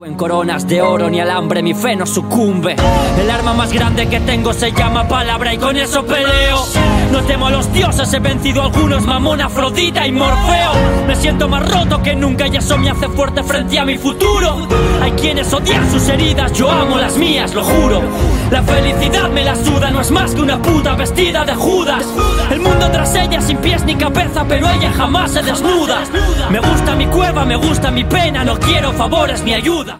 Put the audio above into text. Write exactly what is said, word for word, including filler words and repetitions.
En coronas de oro ni alambre mi fe no sucumbe. El arma más grande que tengo se llama palabra y con eso peleo. No temo a los dioses, he vencido a algunos, Mamón, Afrodita y Morfeo. Me siento más roto que nunca y eso me hace fuerte frente a mi futuro. Hay quienes odian sus heridas, yo amo las mías, lo juro. La felicidad me la suda, no es más que una puta vestida de Judas. El mundo tras ella sin pies ni cabeza, pero ella jamás se desnuda. Me gusta mi cueva, me gusta mi pena, no quiero favores ni ayuda.